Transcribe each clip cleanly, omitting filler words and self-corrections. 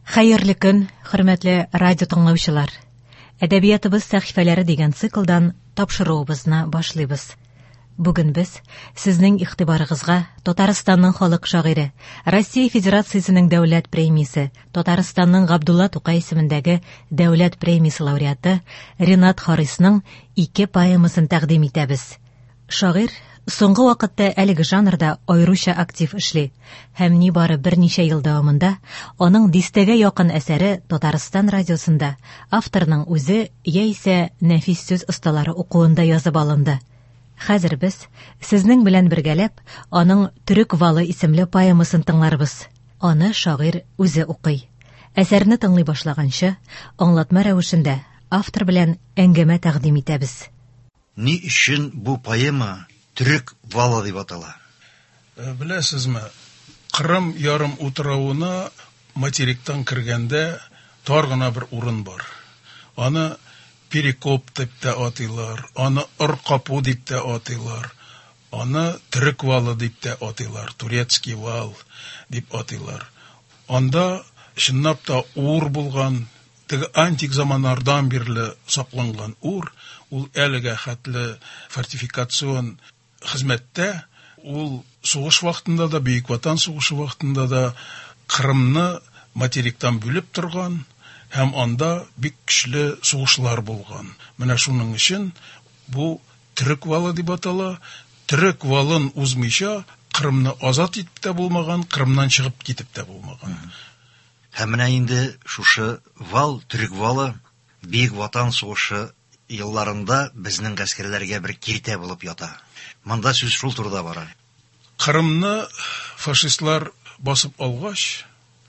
Хәерле көн, хөрмәтле радио тыңлаучылар. Әдәбиятыбыз сәхифәләре дигән циклдан тапшыруыбызны башлыйбыз. Бүген без сезнең игътибарыгызга Татарстанның халык шагыйре, Россия Федерациясенең дәүләт премиясе, Татарстанның Габдулла Тукай исемендәге дәүләт премиясе лауреаты Ринат Харисның 2 поэмасын тәкъдим итәбез. Шагыйрь соңгы вакытта әлеге жанрда аеруча актив эшли һәм нибары берничә ел дәвамында аның дистәгә якын әсәре Татарстан радиосында авторның үзе яисә нәфис сүз осталары укуында язып алынды. Хәзер без сезнең белән бергәләп аның Төрек валы исемле поэмасын тыңларбыз. Аны шагыйрь үзе укый. Әсәрне тыңлый башлаганчы аңлатма рәвешендә автор белән әңгәмә тәкъдим итәбез. Ни өчен бу поэма Төрек валы дип атала? Беләсезме, Кырым ярым утравына материктан кергәндә тар гына бер урын бар. Аны Перекоп дип тә атыйлар, аны Ыркапу дип тә атыйлар, аны Төрек валы дип тә атыйлар, Турецкий вал дип атыйлар. Анда чынлап та ур булган, теге антик заманнардан бирле сакланган ур, ул әлегә хәтле фортификацион хезмәттә, ул сугыш вакытында да, Бөек Ватан сугышы вакытында да Кырымны материктан бүлеп торган һәм анда бик көчле сугышлар булган. Менә шуның өчен бу Төрек валы дип атала. Төрек валын узмыйча Кырымны азат итеп тә булмаган, Кырымнан чыгып китеп тә булмаган. Һәм менә инде шушы вал, Төрек валы Бөек Ватан сугышы елларында безнең гаскәрләргә бер киртә булып ята. Монда сүз шул турыда бара. Кырымны фашистлар басып алгач,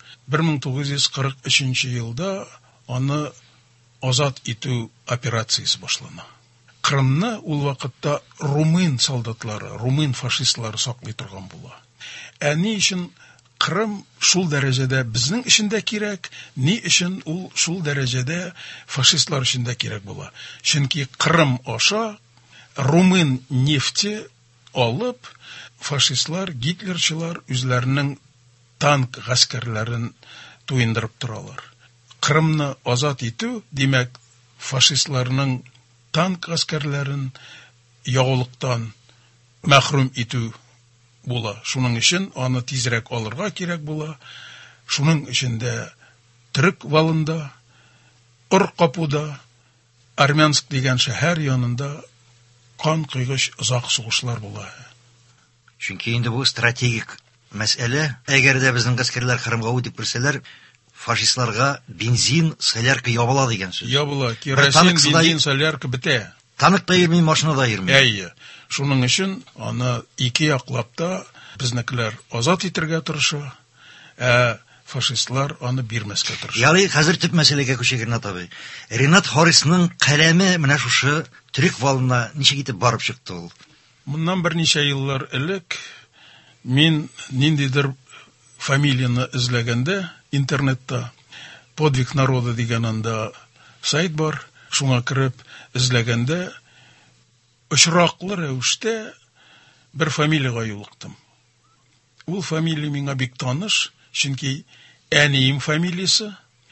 1943 елда аны азат итү операциясы башлана. Кырымны ул вакытта румын солдатлары, румын фашистлары саклый торган була. Ни өчен Кырым шул дәрәҗәдә безнең өчен дә кирәк, ни өчен ул шул дәрәҗәдә фашистлар өчен дә кирәк була? Чөнки Кырым аша румын нефте алып, фашистлар, гитлерчылар үзләренең танк гаскәрләрен туендырып торалар. Кырымны азат итү, димәк, фашистларның танк гаскәрләрен яулыктан мәхрүм итү була. Шуның өчен аны тизрәк алырга кирәк була. Шуның өчен дә Төрек валында, Ыркапуда, Армянск дигән шәһәр янында кан кыйгыч озак сугышлар була. Чөнки инде бу стратегик мәсьәлә. Әгәр дә безнең гаскәрләр Кырымга үтеп керсәләр, фашистларга бензин, солярка ябыла дигән сүз. Ябыла, керосин, бензин, солярка бетә. Танк та йөрми, машина да йөрми. Әйе. Шуның өчен аны ике яклап та безнекеләр азат итәргә тырыша, фашистлар аны бирмәскә тырыша. Яли хәзер төп мәсьәләгә күчәк Ринат абый. Ринат Харисның каләме менә шушы Төрек валына ничек итеп барып чыкты ул? Моннан берничә еллар элек мин ниндидер фамилияны эзләгәндә интернетта Подвиг народа дигән анда сайт бар, шуңа кереп эзләгәндә очраклы рәвештә бер фамилияга юлыктым. Ул фамилия миңа бик таныш, чөнки әнием фамилиясе.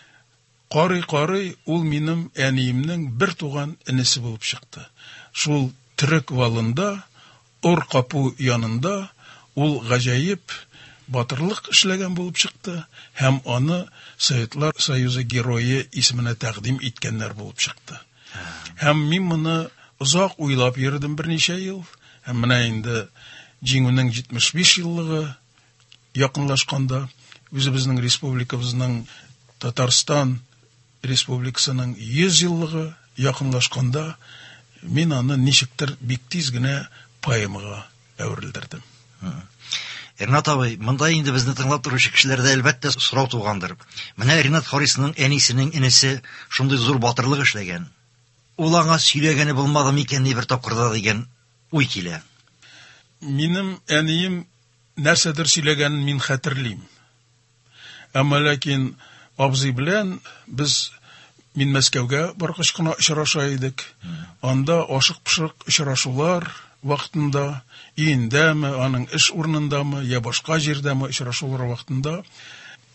Карый, ул минем әниемнең бер туган энесе булып чыкты. Шул Төрек валында, Ыркапу янында ул гаҗәеп батырлык эшләгән булып чыкты һәм аны Советлар Союзы герое исеменә тәкъдим иткәннәр булып чыкты. Һәм мин моны озак уйлап йөрдем берничә ел. Һәм менә инде җиңүнең 75 еллыгы якынлашканда, үзебезнең республикабызның, Татарстан республикасының 100 еллыгы якынлашканда, мин аны ничектер бик тиз генә поэмага әверелдердем. Ринат абый, монда инде безне тыңлап торучы кешеләрдә әлбәттә сорау тугандыр. Менә Ринат Харисның әнисенең энесе шундый зур батырлык эшләгән. Ул аңа сөйләгәне булмады микән ни бер тапкырда дигән уй килә. Минем әнием нәрсәдер сөйләгәнен мин хәтерлим. Әмма ләкин абзый белән мин Мәскәүгә баргач кына очраша идек. Анда ашык-пышык очрашулар вакытында, өендәме, аның эш урынындамы, я башка җирдәме очрашулар вакытында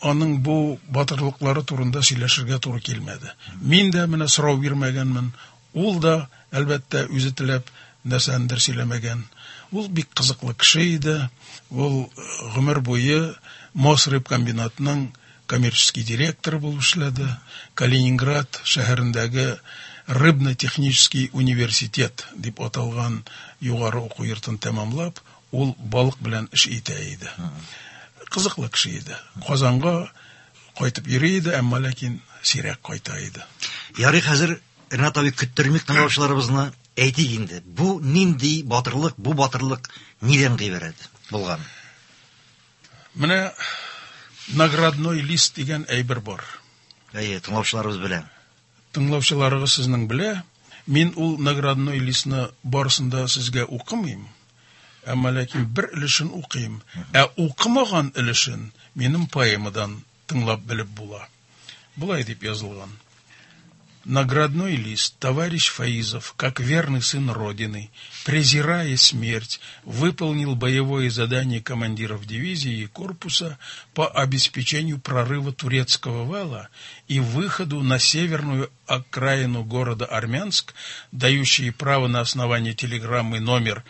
аның бу батырлыклары турында сөйләшергә туры килмәде. Мин дә менә сорау бирмәгәнмен, ул да әлбәттә үзе теләп нәрсәндер сөйләмәгән. Ул бик кызыклы кеше иде. Ул гомер буе Мосрыб комбинатының коммерческий директоры булып эшләде. Калининград шәһәрендәге Рыбно-технический университет дип аталган югары уку йортын тәмамлап, ул балык белән эш итә иде. Кызыклы кеше иде. Казанга кайтып йөри иде, әмма ләкин сирәк кайта иде. Ярый, хәзер Ринат абый көттермик тыңлаучыларыбызны әйтик инде. Бу нинди батырлык, бу батырлык нидән гыйбарәт булган? Менә наградной лист дигән әйбер бар. Тыңлаучыларыбыз белән. Тыңлаучыларыгыз сезнең белә. Мин ул наградной листны барысында сезгә укымыйм. Әмма ләкин бер өлешен укыйм. Укымаган өлешен минем поэмадан тыңлап белеп була. Булай дип язылган. Наградной лист. Товарищ Фаизов, как верный сын Родины, презирая смерть, выполнил боевое задание командиров дивизии и корпуса по обеспечению прорыва турецкого вала и выходу на северную окраину города Армянск, дающие право на основании телеграммы номер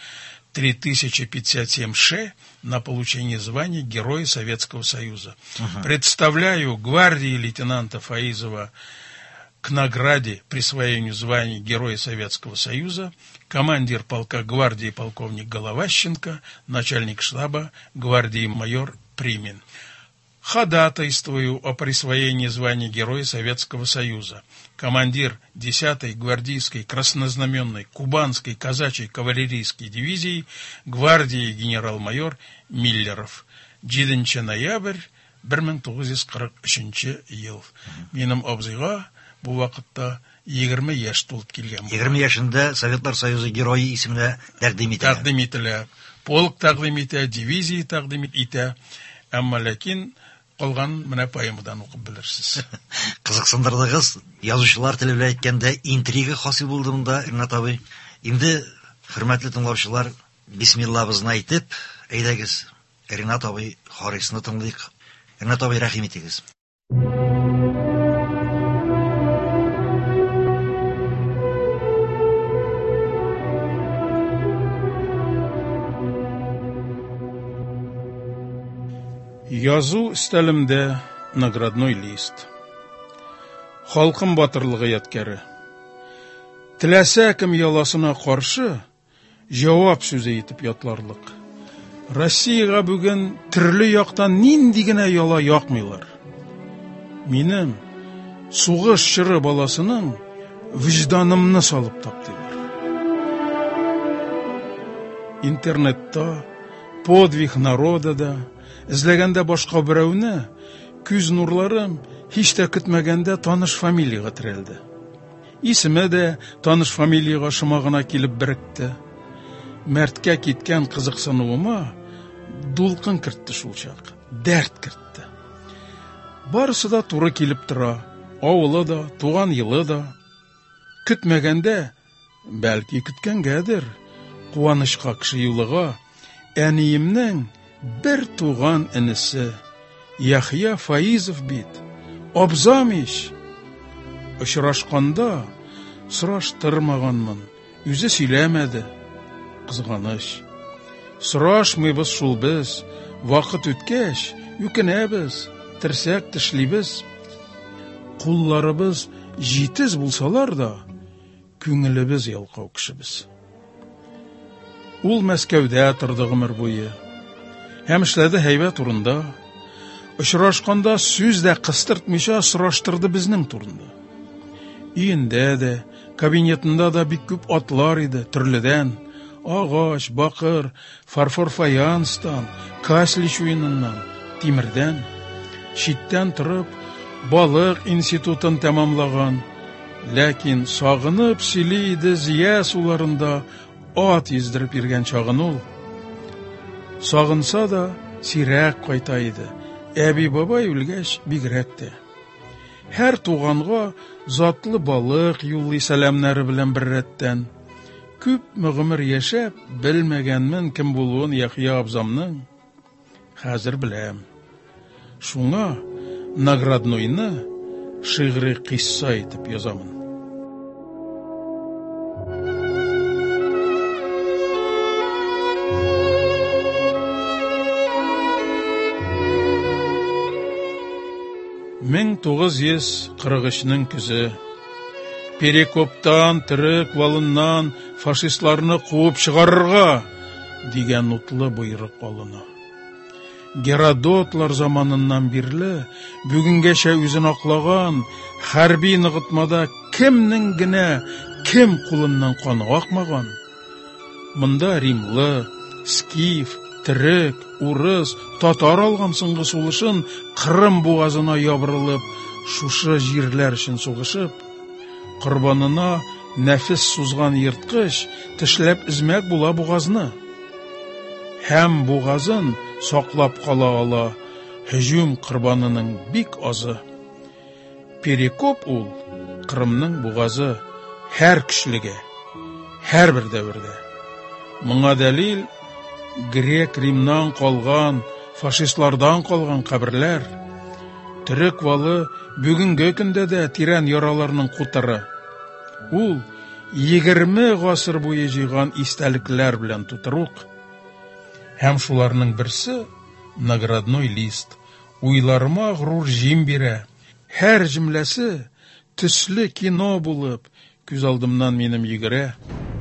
3057-Ш на получение звания Героя Советского Союза. Представляю гвардии лейтенанта Фаизова к награде присвоению звания Героя Советского Союза командир полка гвардии полковник Головащенко, начальник штаба гвардии майор Примин. Ходатайствую о присвоении звания Героя Советского Союза командир 10-й гвардейской краснознаменной Кубанской казачьей кавалерийской дивизии гвардии генерал-майор Миллеров. 7 ноябрь 1943 ел. Минем абзыйга бу вакытта 20 яшь тулып килгән. 20 яшендә Советлар Союзы герое исеменә тәкъдим ителә. Тәкъдим ителә. Полк тәкъдим итә, дивизия тәкъдим итә. Әмма ләкин калган менә поэмадан укып белерсез. Кызыксындырдыгыз. Язучылар теле белән әйткәндә интрига хасил булды монда, Ринат абый. Инде хөрмәтле тыңлаучылар, бисмиллабызны әйтеп, әйдәгез, Ринат абый Харисны тыңлыйк. Ринат абый, рәхим итегез. Язу стәлемдә наградной лист. Халкым батырлыгы яткәре. Теләсә кем яласына каршы җавап сүзе итеп ятларлык. Россиягә бүген төрле яктан нинди генә яла якмыйлар. Минем сугыш чыры баласының вижданымны салып таптылар. Интернетта, подвиг народа да, эзләгәндә башка берәүне, күз нурларым һич тә көтмәгәндә таныш фамилияга терәлде. Исеме дә таныш фамилияга шомагына килеп беректе. Мәрткә киткән кызыксынуыма дулкын кертте шул чак, дәрт кертте. Барысы да туры килеп тора, авылы да, туган елы да. Көтмәгәндә, бәлки көткәнгәдер, куанычка кеше юлыга, әниемнең бер туган энесе, Яхья Фаизов бит, абзамиш. Очрашканда сораштырмаганмын, үзе сөйләмәде. Кызганыч. Сорашмыйбыз шул без, вакыт үткәч, үкенәбез, терсәк тешлибез. Кулларыбыз җитез булсалар да, күңелебез ялкау кешебез. Ул Мәскәүдә торды гомер буе. Һәм эшләде һәйбәт турында. Очрашканда сүз дә кыстыртмыйча сораштырды безнең турында. Өендә дә, кабинетында да бик күп атлар иде, төрледән. Агач, бакыр, фарфор фаянстан, каслич уеныннан, тимердән. Читтән торып, балык институтын тәмамлаган. Ләкин сагынып сөйли иде Зия суларында ат ездереп йөргән чагын ул. Сагынса да сирәк кайта иде. Әби бабай үлгәч бигрәк тә. Һәр туганга затлы балык юллый сәламнәре белән бер рәттән. Күп гомер яшәп, белмәгәнмен кем булуын Яхья абзамның. Хәзер беләм. Шуңа награднойны шигъри кисса итеп язамын. Мен 943-нің күзі Перекоптан, Түрік валыннан фашистларны қуып шығарырға деген утлы бұйрық алына. Геродотлар заманынан бирле бүгінгеше үзін ақлаған хәрби нығытмада кімнің гіне кім құлыннан қаны ақмаған. Мұнда римлы, скиф, Түрік, урыс, татар алған сыңғы сулышын Қырым буғазына ябырылып, шушы жерлер үшін соғышып, құрбанына нәфіс сузған ертқыш тішләп ізмәк була буғазны. Һәм буғазын сақлап қала ала hüjum құрбанының бик азы. Перекоп ул Қырымның буғазы һәр күшліге, һәр бір дәвірде. Мұңа дәлил Грек Римнан қалған, фашистлардан қалған қабірлер, Түрік валы бүгінгі күнде де тирән яраларының құтыры. Ул 20 ғасыр бойы жиған истәліклер білән тұтыруқ. Һәм шуларның бірсі наградной лист, уйларыма ғрур жим бере. Һәр жімләсі түслі кино болып, күз алдымнан менім егіре.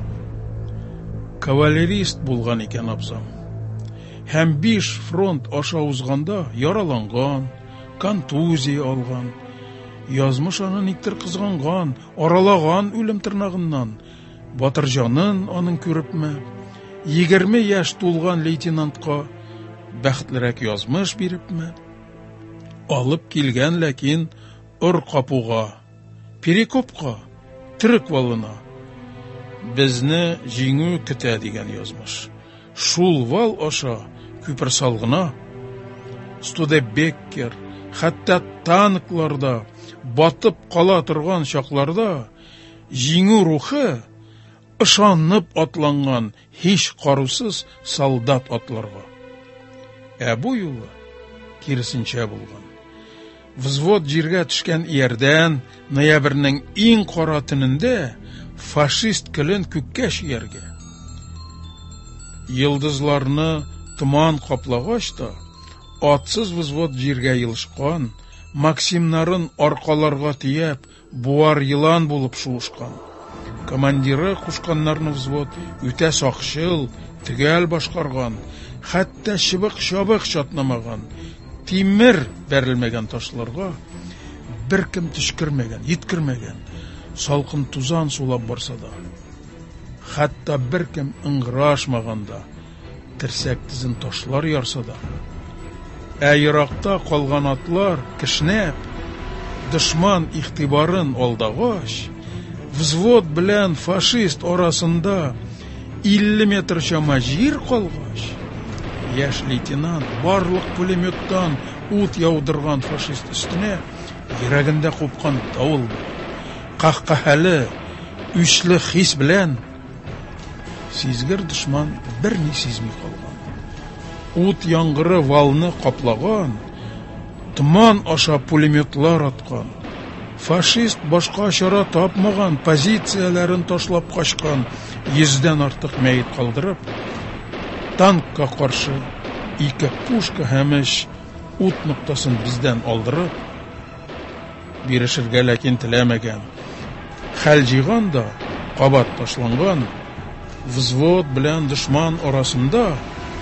Кавалерист булган икән абзам. Һәм 5 фронт аша узганда яраланган, контузия алган. Язмыш аны никтер кызганган, аралаган үлем тырнагыннан. Батырҗанын аның күрепме? 20 яшь тулган лейтенантка бәхетлерәк язмыш бирепме? Алып килгән ләкин ыр капуга, Перекопка, Түрік валына. Безне җиңү көтә дигән язмыш. Шул вал аша күпер салгына, Студебеккер, хәтта танкларда батып кала торган чакларда җиңү рухы ышанып атланган һич карусыз солдат атларга. Бу юлы киресенчә булган. Взвод җиргә төшкән иярдән ноябрьнең иң кара төнендә фашист көлен күккә чияргә. Йылдызларны туман каплагач та, атсыз взвод җиргә йылышкан, Максимнарын аркаларга тиеп, буар йылан булып шуышкан. Командиры кушканнарны взвод үтә сакчыл, төгәл башкарган, хәтта чыбык-чабык чатнамаган, тимер бәрелмәгән ташларга беркем төшкермәгән, йиткермәгән. Салкын тузан сулап барса да, хәтта беркем ыңгырашмаганда, терсәк тизен ташлар ярса да. Еракта калган атлар кешнәп, дошман игътибарын алдагач, взвод белән фашист арасында 50 метр чама җир калгач, яшь лейтенант барлык пулеметтан ут яудырган фашист өстенә йөрәгендә купкан давыл. Кахкахәле, үчле хис белән сизгер дошман берни сизми калган. Ут яңгыры валны каплаган, туман аша пулеметлар аткан. Фашист башка чара тапмаган, позицияләрен ташлап качкан, 100дән артык мәйет калдырып, танкка каршы 2 пушка һәм 3 ут ноктасын бездән алдырып, бирешергә ләкин теләмәгән. Хәл җыйган да кабат ташланган, взвод белән дошман арасында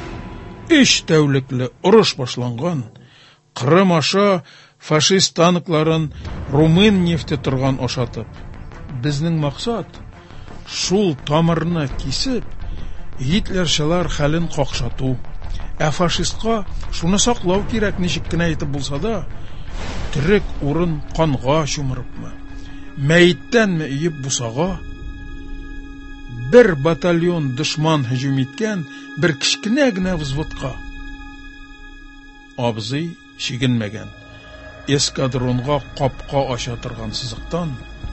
3 тәүлекле урыш башланган. Кырым аша фашист танкларын румын нефте торган ашатып. Безнең максат шул тамырны кисеп, Гитлерчылар хәлен какшату. Фашистка шуны саклау кирәк, ничек кенә итеп булса да, Түрік урын канга чумырыпмы, мәйттәнме иеп бусага. Бер батальон дошман һөҗүм иткән бер кичкенә генә взводка. Абзый чигенмәгән. Эскадронга капка ача торган сызыктан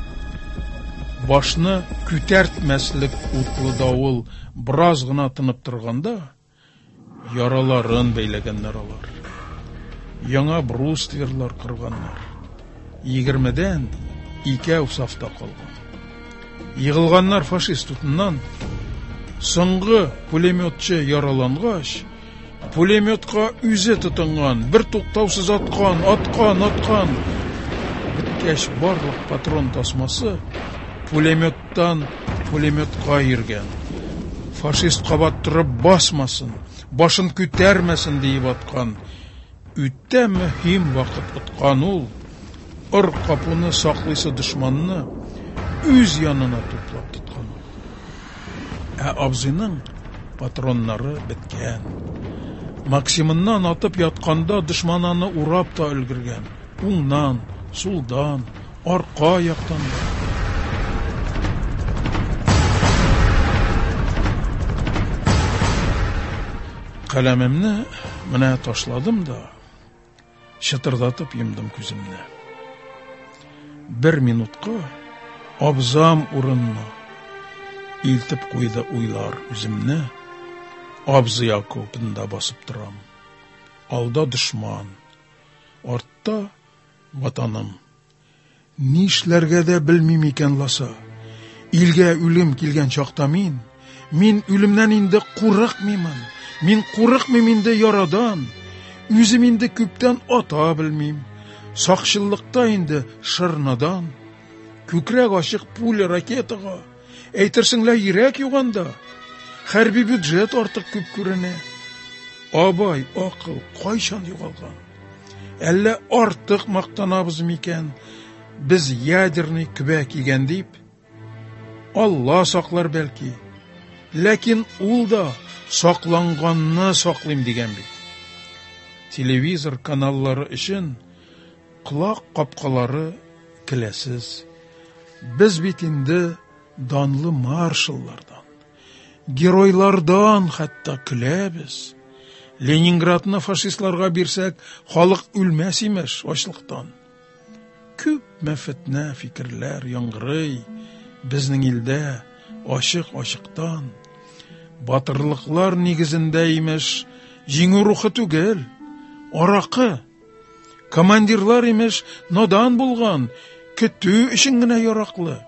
башны күтәртмәслек утлы давыл бераз гына тынып торганда, яраларын бәйләгәннәр алар. яңа брустверлар кырганнар. 20дән 2 сафта калган. Егылганнар фашист тутыннан. Соңгы пулеметчы яралангач, пулеметка үзе тотынган, бер туктаусыз аткан. Биткәч барлык патрон тасмасы пулеметтан пулеметка йөргән. Фашист кабат турып басмасын, башын күтәрмәсен дип аткан. Үтә мөһим вакыт уткан ул. Ыр капуны саклыйсы дошманны үз янына туплап тоткан. Абзыйның патроннары биткән. Максимыннан атып ятканда дошман аны урап та өлгергән. Уңнан, сулдан, арка яктан да. Каләмемне менә ташладым да, шытырдатып йомдым күземне. 1 минутка абзам урынына илтеп куйды уйлар үземне. Абзый окопында басып торам. Алда дошман, артта ватаным. Нишләргә дә белмим икән ласа. Илгә үлем килгән чакта мин үлемнән инде курыкмыймын. Мин курыкмыйм инде ярадан. Үзем инде күптән ата белмим. Сакчылыкта инде шырнадан. Күкрәк ачык пуля ракетага. Әйтерсеңләр йөрәк юганда. Хәрби бюджет артык күп күренә. Абай, акыл кайчан югалган? Әллә артык мактанабыз микән? Без ядерный күбә кигән дип? Алла саклар бәлки. Ләкин ул да сакланганны саклыйм дигән бит. Телевизор каналлары өчен кулак капкалары киләсез. Без бит инде данлы маршаллардан, геройлардан хәтта көләбез. Ленинградны фашистларга бирсәк, халык үлмәс имеш ачлыктан. Күп мәфетнә фикерләр яңгырый безнең илдә ачык-ачыктан. Батырлыклар нигезендә имеш җиңү рухы түгел, аракы. Командирлар имеш надан булган, көтү өчен генә яраклы.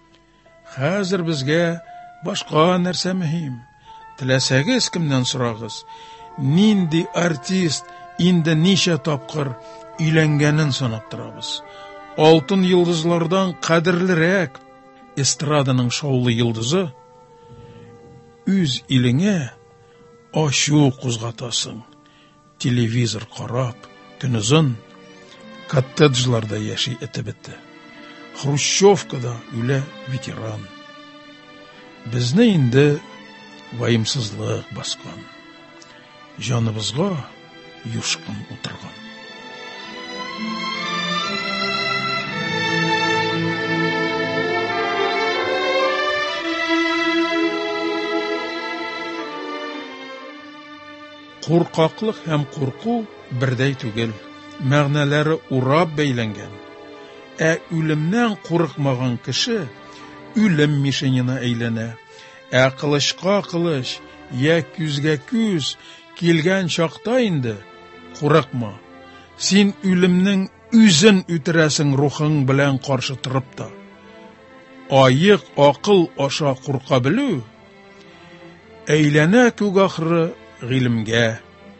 Хәзер безгә башка нәрсә мөһим. Теләсәгез кемнән сорагыз, нинди артист инде ничә тапкыр өйләнгәнен санап торабыз. Алтын йолдызлардан кадерлерәк эстраданың шоулы йолдызы. Үз илеңә ачу кузгатасың. Телевизор карап, төнүзен коттеджларда яши этебетте. Хрущевкада үлә ветеран. Безне инде ваимсызлык баскан. Җаныбызга юшкын утырган. Куркаклык һәм курку бердәй түгел. Мәгънәләре урап бәйләнгән. Үлемнән курыкмаган кеше үлем мишенена әйләнә. Кылычка кылыч, күзгә күз килгән чакта инде курыкма. Син үлемнең үзен үтерәсең рухың белән каршы торып та. Аек акыл аша курка белү әйләнә күк ахры гыйлемгә.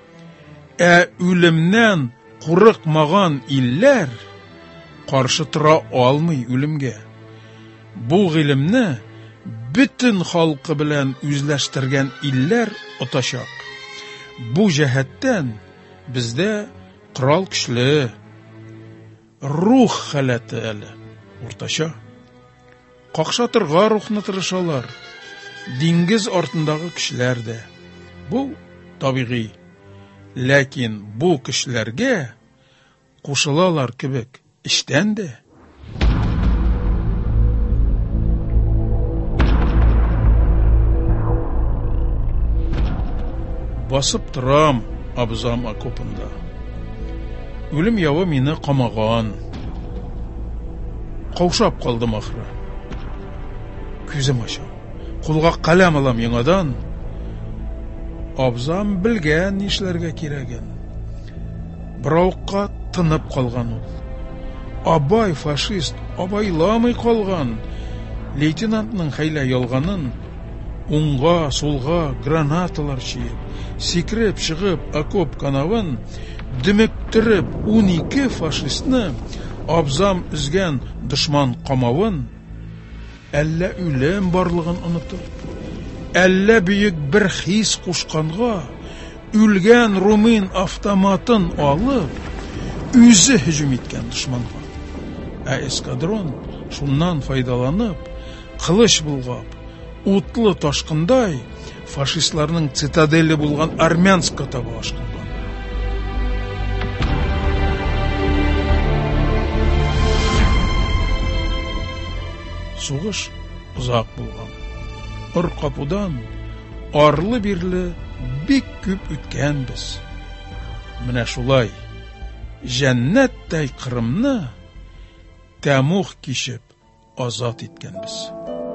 Үлемнән курыкмаган илләр каршы тора алмый үлемгә. Бу гыйлемне бүтән халкы белән үзләштергән илләр отачак. Бу җәһәттән бездә корал көчле, рух халаты әле уртача. Какшатырга рухны тырышалар. Диңгез артындагы кешеләр дә. Бу табигый. Ләкин бу кешеләргә кушылалар кебек иштән дә. Басып торам абзам окопында. Үлем явы мине камаган. Каушап калдым ахры. Күзем ачам. Кулга каләм алам яңадан. Абзам белгән нишләргә кирәген. Бираука тынып калган ул. Абай фашист, абайламый калган. Лейтенантның хәйлә ялганын уңга, сулга гранаталар чиеп, сикреп чыгып окоп канавын дөмөктөрүп 12 фашистны абзам үзгән дошман камавын, әллә үлем барлыгын онытып, әллә бөек бер хис кушканга, үлгән румын автоматын алып, үзе һөҗүм иткән дошманга. Эскадрон шуннан файдаланып, кылыч булгап, утлы ташкындай фашистларның цитадели булган Армянскка таба ашкынган. Сугыш узак булган. Ыр-капудан арлы-бирле бик күп үткәнбез. Менә шулай җәннәттәй Кырымны тәмух кичеп азат иткәнбез.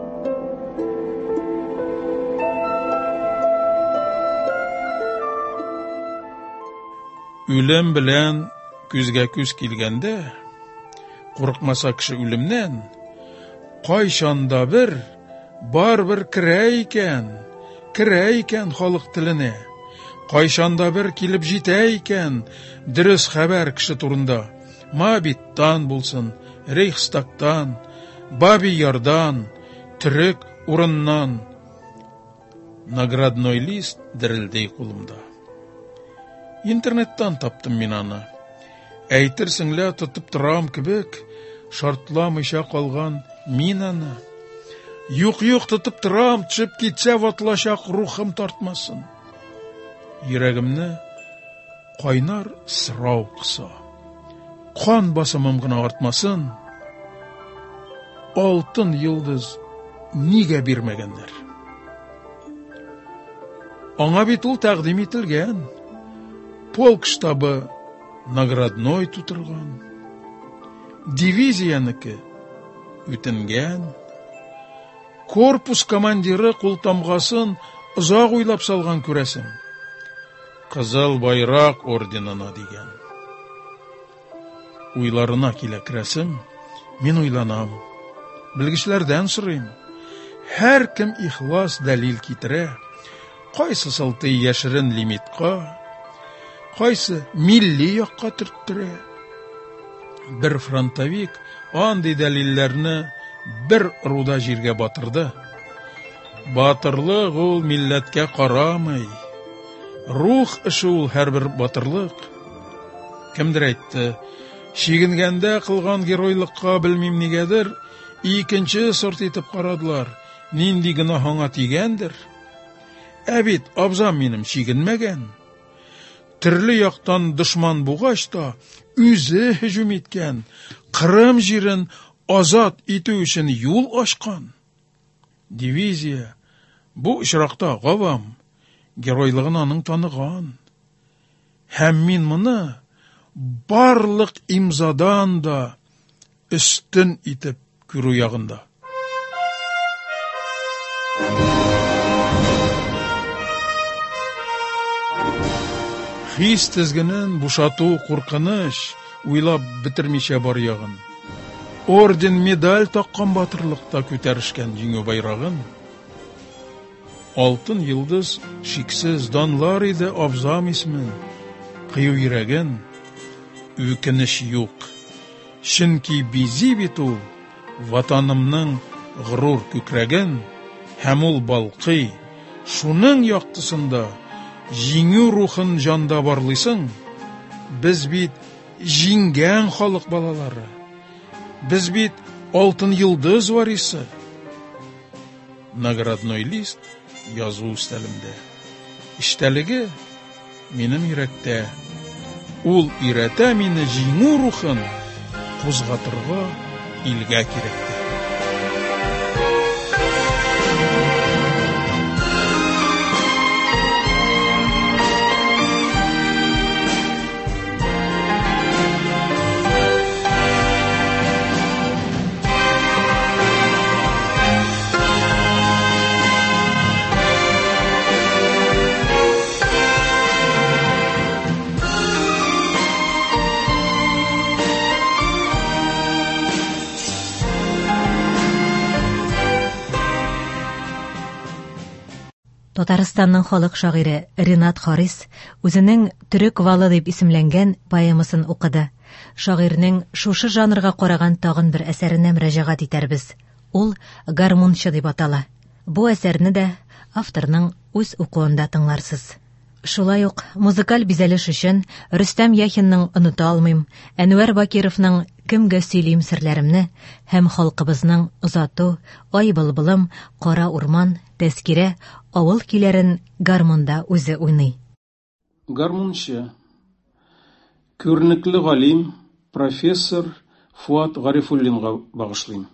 Үлем белән күзгә күз килгәндә, курыкмаса кеше үлемнән, кайчанда барбер керә икән халык теленә. Кайчанда килеп җитә икән дөрес хәбәр кеше турында. Мабиттан булсын, Рейхстагтан, Баби Ярдан, Төрек урыннан. Наградной лист дерелдей кулымда. Интернеттан таптым мин аны. Әйтерсең лә тотып торам кебек, шартламыйча калган мин аны. Юк тотып торам, төшеп китсә ватлашак рухым тартмасын. Йөрәгемне кайнар сырау кыса. Кан басымым гына артмасын. Алтын йылдыз нигә бирмәгәннәр? Аңа бит ул тәкъдим ителгән. Полк штабы наградной тутырган. Дивизиянеке үтенгән. Корпус командиры култамгасын озак уйлап салган күрәсең. Кызыл байрак орденына дигән. Уйларына килә керәсем, мин уйланам. Белгечләрдән сорыйм. Һәр кем ихлас дәлил китерә. Кайсы сылтый яшерен лимитка, кайсы милли якка төрттөрә. Бер фронтовик андый дәлилләрне бер руда җиргә батырды. Батырлык ул милләткә карамый. Рух эше ул һәрбер батырлык. Кемдер әйтте, чигенгәндә кылган геройлыкка белмим нигәдер, икенче сорт итеп карадылар. Нинди гына аңа тигәндер. Бит абзам минем чигенмәгән. Төрле яктан дошман бугач та үзе һөҗүм иткән, Кырым җирен азат итү өчен юл ачкан. Дивизия бу очракта гавам геройлыгын аның таныган. Һәм мин моны барлык имзадан да өстен итеп күрү ягында. Хис тезгенен бушату куркыныч уйлап битермичә бар ягын. Орден медаль таккан батырлыкта күтәрешкән җиңү байрагын. Алтын йылдыз шиксез данлар иде абзам исмен. Кыю йөрәген үкенеч юк. Чөнки бизи бит ул ватанымның горур күкрәген, һәм ул балкый. Шуның яктысында җиңү рухын җанда барлыйсың. Без бит җиңгән халык балалары. Без бит алтын йылдыз варисы. Наградной лист язу өстәлемдә. Иштәлеге минем йөрәктә. Ул өйрәтә мине җиңү рухын кузгатырга илгә кирәк. Татарстанның халык шагыйре Ринат Харис үзенең «Төрек валы» дип исемләнгән поэмасын укыды. Шагыйрьнең шушы жанрга караган тагын бер әсәренә мөрәҗәгать итәрбез. Ул «Гармунчы» дип атала. Бу әсәрне дә авторның үз укуында тыңларсыз. Шулай ук музыкаль бизәлеш өчен Рөстәм Яхинның «Оныта алмыйм», Әнвәр Бакировның «Кемгә сөйлим серләремне» һәм халкыбызның «Озату», «Ай былбылым», «Кара урман», «Тәскирә», «Авыл көйләрен» гармунда үзе уйный. Гармунчы. Күрнекле галим, профессор Фуат Гарифуллинга багышлыйм.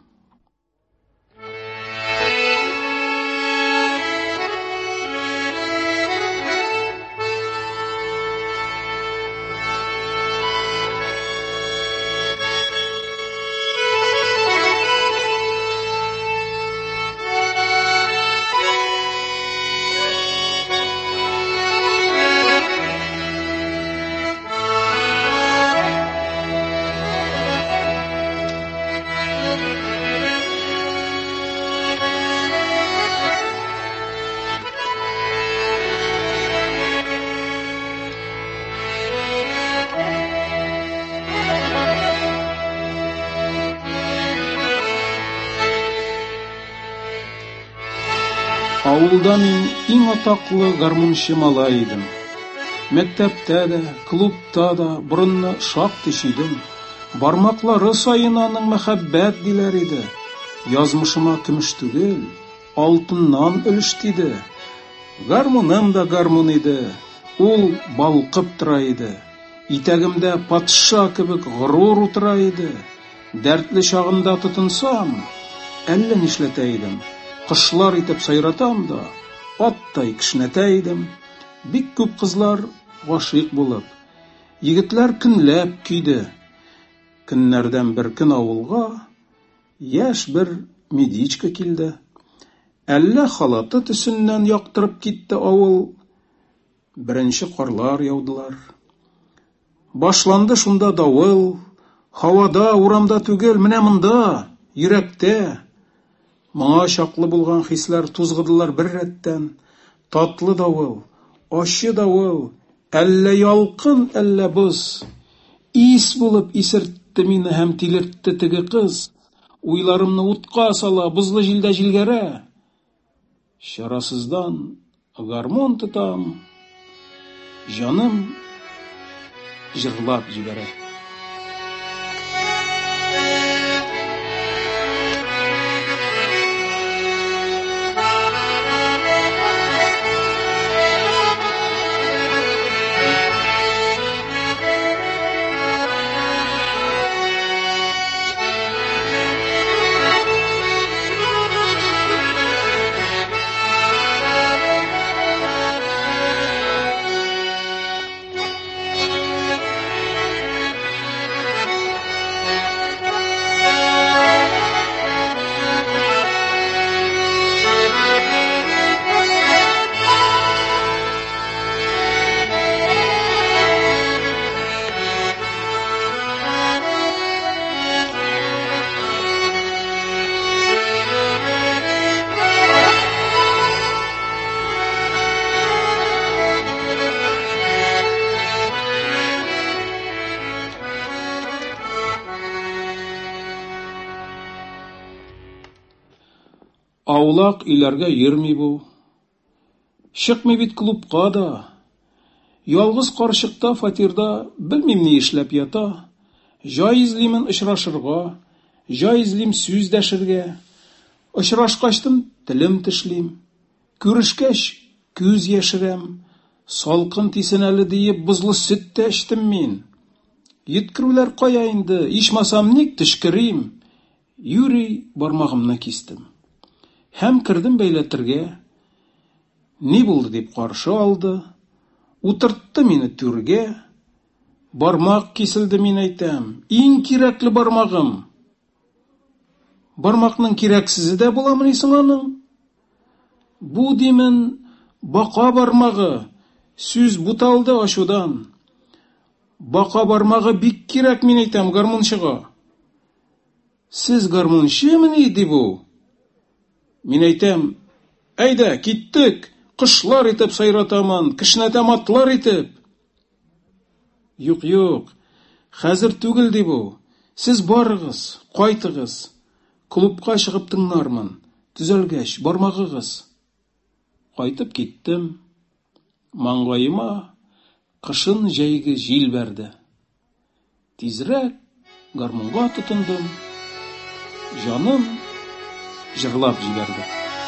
Авылда мин иң атаклы гармунчы малай идем. Мәктәптә дә, клубта да борынны шактый чөйдем. Бармаклары саен аның мәхәббәт диләр иде. Язмышыма көмеш түгел, алтыннан өлеш диде. Гармуным да гармун иде, ул балкып тора иде. Итәгемдә патша кебек горур утыра иде. Дәртле чагымда тотынсам, әллә нишләтә идем. Кышлар итеп сайратам да, аттай кешнәтә идем. Бик күп кызлар гашыйк булып, егетләр көнләп көйде. Көннәрдән бер көн авылга яшь бер медичка килде. Әллә халаты төсеннән яктырып китте авыл. Беренче карлар яудылар. Башланды шунда давыл, һавада, урамда түгел, менә монда, йөрәктә. Моңа чаклы булган хисләр тузгыдылар бер рәттән. Татлы давыл, ачы давыл, әллә ялкын, әллә боз. Ис булып исертте мине һәм тилертте теге кыз. Уйларымны утка сала, бузлы җилдә җилгәрә. Чарасыздан гармон тотам, җаным җырлап җибәрә. Аулак өйләргә йөрми бу. Чыкмый бит клубка да. Ялгыз карчыкта фатирда белмим ни эшләп ята. Җай излимен очрашырга, җай излим сүз дәшергә. Очрашкачтым телем тешлим. Күрешкәч күз яшерәм. Салкын тисен әле диеп бузлы сөт тә эчтем мин. Йиткерүләр кая инде, ичмасам ник тишкерим. Юри бармагымны кистем. Һәм кирдем бәйләтергә. Ни булды дип каршы алды. Утыртты мине түргә. Бармак киселде, мин әйтәм. Иң кирәкле бармагым. Бармакның кирәксезе дә буламыни соң аның? Бу димен бака бармагы. Сүз буталды ачудан. Бака бармагы бик кирәк, мин әйтәм, гармунчыга. Сез гармунчымыни ди бу? Мин әйтәм, әйдә, киттек, Кышлар итеп сайратамын, кешнәтәм атлар итеп. Юк, хәзер түгел ди бу. Сез барыгыз, кайтыгыз. Клубка чыгып тыңнармын. Төзәлгәч, бармагыгыз. Кайтып киттем. Маңгайыма кышын җәйге җил бәрде. Тизрәк гармунга тотындым. Җаным җырлап җибәрде.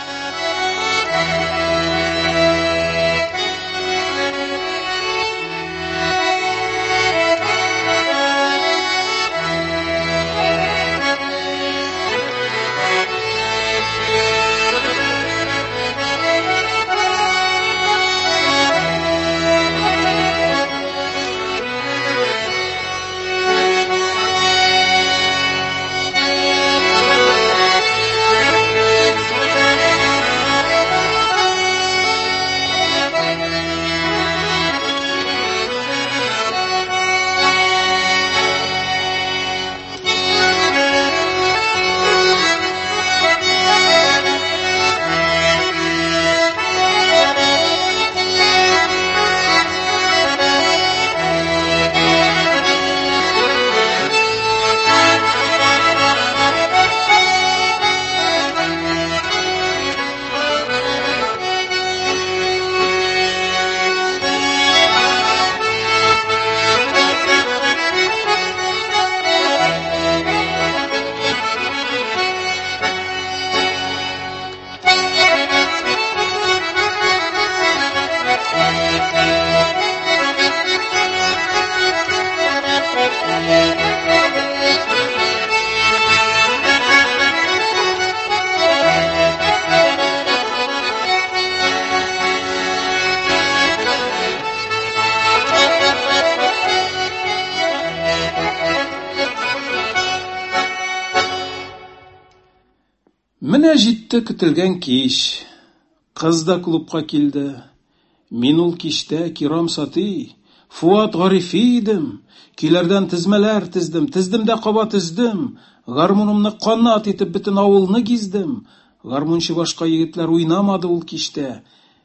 Менә җитте көтелгән кич. Кыз да клубка килде. Мин ул кичтә Кирам Сати, Фуат Гарифи идем. Көйләрдән тизмәләр тездем, тездем дә каба тездем. Гармунымны канат итеп бөтен авылны гиздем. Гармунчы башка егетләр уйнамады ул кичтә.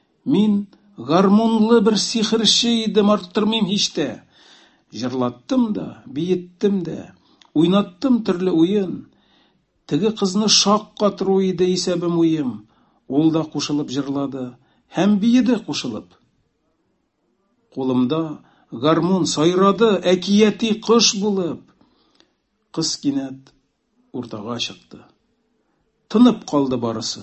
Мин гармунлы бер сихерче идем, арттырмыйм һич тә. Җырлаттым да, биеттем дә, уйнаттым төрле уен. Теге кызны шаккатыру иде исәбем уем. Ул да кушылып җырлады, һәм биеде кушылып. Кулымда гармун сайрады, әкияти кыш булып. Кыз кинәт уртага чыкты. Тынып калды барысы.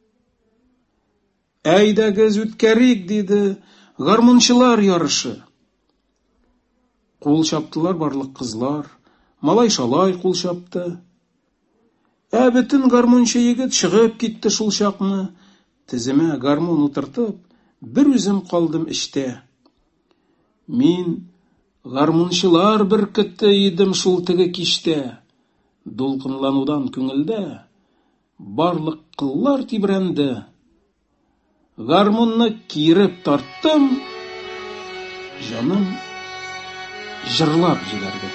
Әйдәгез үткәрик, диде гармунчылар ярышы. Кул чаптылар барлык кызлар, малай-шалай кул чапты. Бөтен гармунчы егет чыгып китте шул чакны. Теземә гармун утыртып, бер үзем калдым эчтә. Мин гармунчылар беркете идем шул теге кичтә. Дулкынланудан күңелдә барлык кыллар тибрәнде. Гармунны киреп тарттым, җаным җырлап җибәрде.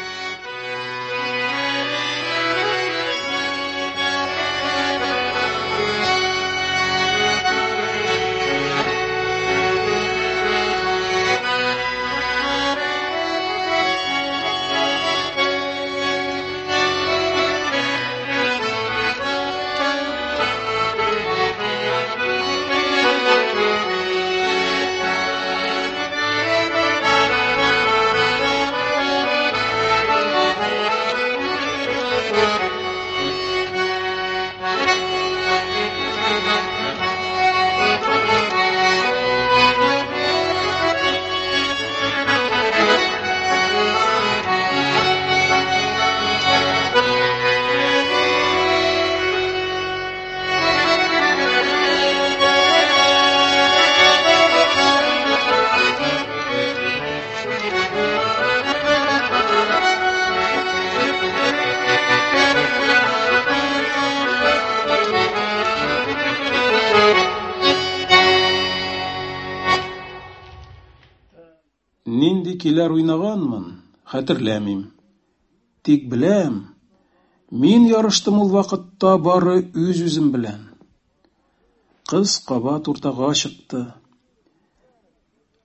Нинди көйләр уйнаганмын, хәтерләмим. Тик беләм, мин ярыштым ул вакытта бары үз-үзем белән. Кыз кабат уртага чыкты.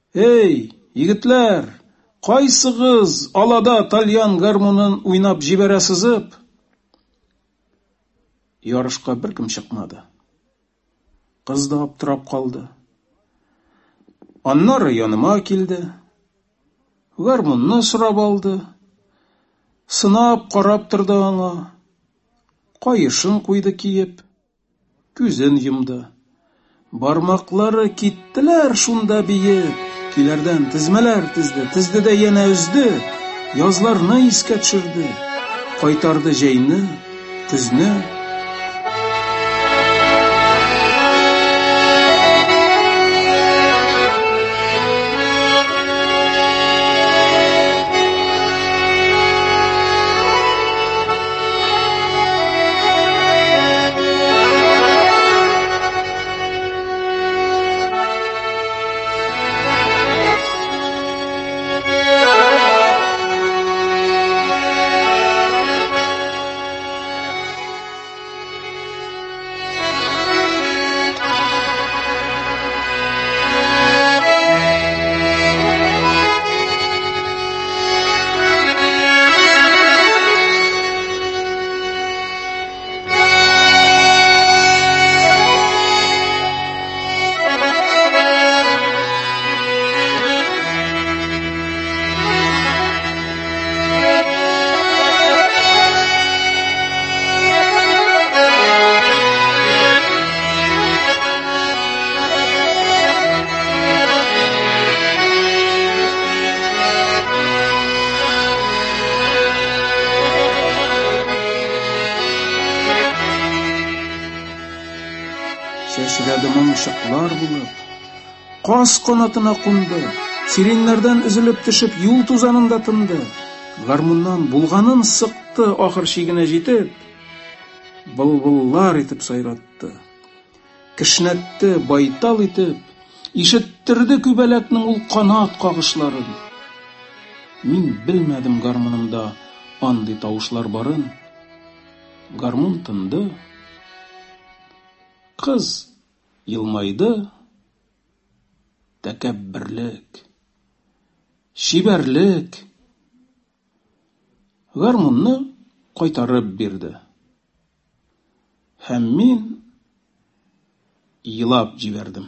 Эй, егетләр, кайсыгыз алада тальян гармунын уйнап җибәрәсезеп? Ярышка беркем чыкмады. Кыз да аптырап калды. Аннары яныма килде. Гармунны сорап алды. Сынап карап торды аңа. Кайышын куйды киеп. Күзен йомды. Бармаклары киттеләр шунда биеп. Көйләрдән тизмәләр тизде дә яна үзде. Язларны искә төшерде. Кайтарды җәйне, көзне. Чәчрәде моңшыклар булып, кас канатына кунды, сиреннәрдән өзелеп төшеп юл тузанында тынды. Гармуннан булганын сыкты, ахыр чигенә җитеп, былбыллар итеп сайратты. Кешнәтте байтал итеп, ишеттерде күбәләкнең ул канат кагышларын. Мин белмәдем гармунымда андый тавышлар барын. Гармун тынды. Кыз елмайды. Тәкәбберлек, шибәрлек гармунны кайтарып бирде. Һәм мин елап җибәрдем.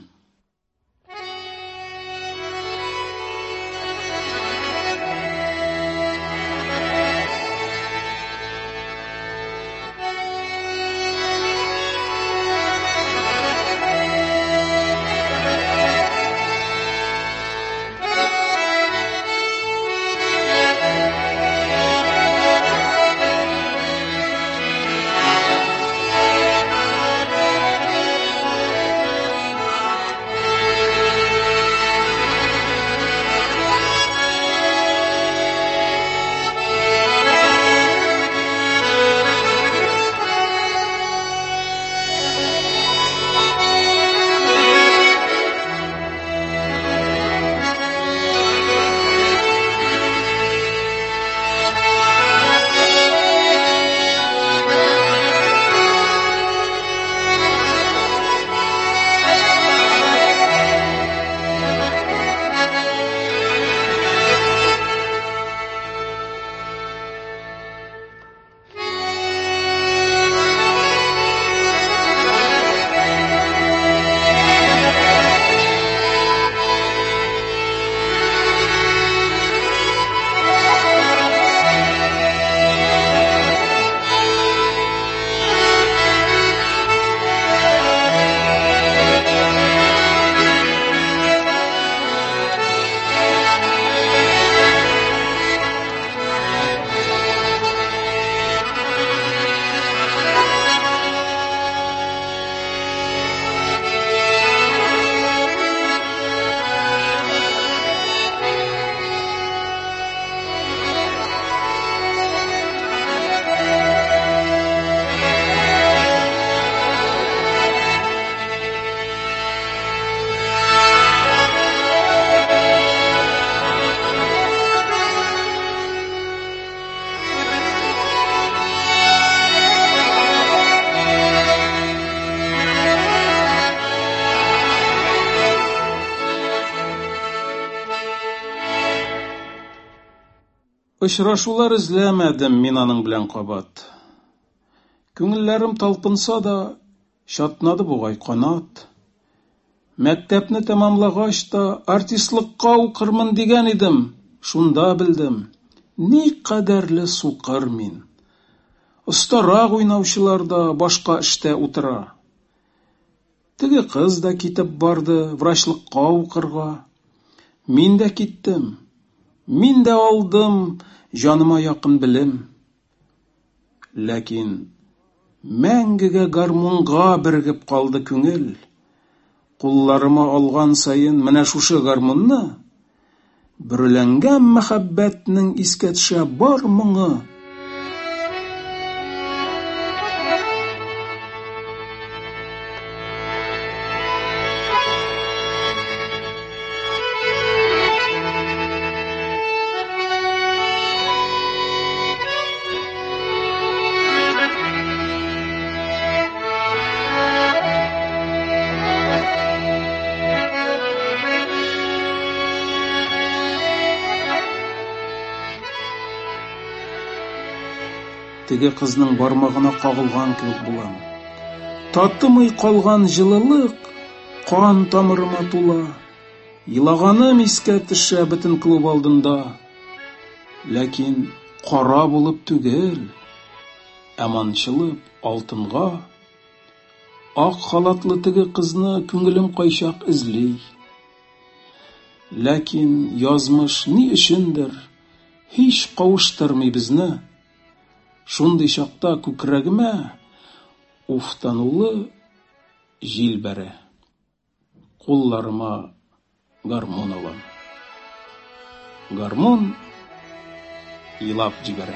Очрашулар эзләмәдем мин аның белән кабат. Күңелләрем талпынса да, шатнады бугай канат. Мәктәпне тәмамлагач та артистлыкка укырмын дигән идем, шунда белдем. Ни кадәрле сукыр мин. Остарак уйнаучылар да башка эштә утыра. Теге кыз да китеп барды врачлыкка укырга. Мин дә киттем. Мин дә алдым җаныма якын белем. Ләкин мәңгегә гармунга бергеп калды күңел. Кулларыма алган саен менә шушы гармунны бүрләнгән мәхәббәтнең искә төшә бар моңы. Теге кызның бармагына кагылган кебек булам. Татымый калган җылылык кан тамырыма тула. Илаганым искә төшә бөтен клуб алдында. Ләкин кара булып түгел, аманчылып алтынга. Ак халатлы теге кызны күңелем кайчак эзли. Ләкин язмыш ни өчендер һич кавыштырмый безне. Шундый чакта күкрәгемә уфтанулы җил бәрә. Кулларыма гармун алам. Гармун илап җибәрә.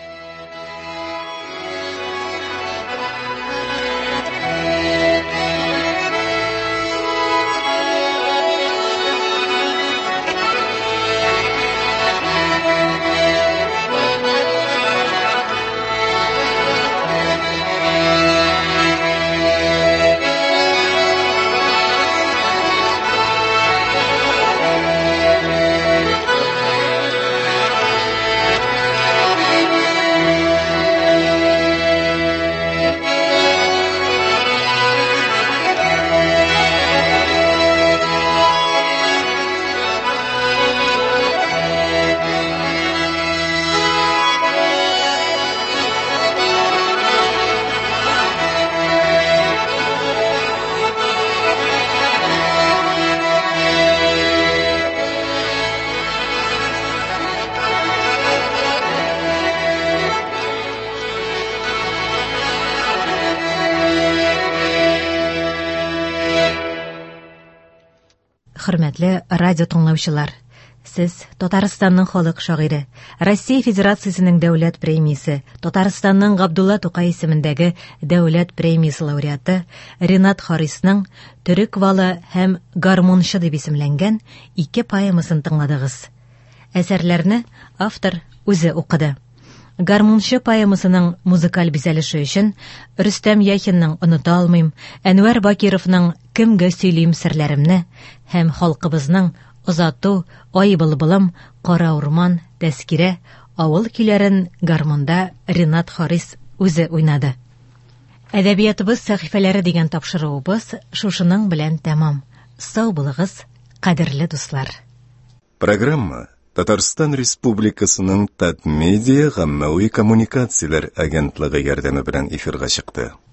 Хөрмәтле радио тыңлаучылар, сез Татарстанның халык шагыйре, Россия Федерациясенең дәүләт премиясе, Татарстанның Габдулла Тукай исемендәге дәүләт премиясе лауреаты Ринат Харисның «Төрек валы һәм гармунчы» дип исемләнгән 2 поэмасын тыңладыгыз. Әсәрләрне автор үзе укыды. Гармунчы поэмасының музыкаль бизәлеше өчен Рөстәм Яхинның «Оныта алмыйм», Әнвәр Бакировның «Кемгә сөйлим серләремне» һәм халкыбызның «Озату», «Ай былбылым», «Кара урман», «Тәскирә», авыл көйләрен гармунда Ринат Харис үзе уйнады. Әдәбиятыбыз сәхифәләре дигән тапшыруыбыз шушының белән тәмам. Сау булыгыз, кадерле дуслар. Программа Татарстан Республикасының Татмедиа гаммәви коммуникацияләр агентлыгы ярдәме белән эфирга чыкты.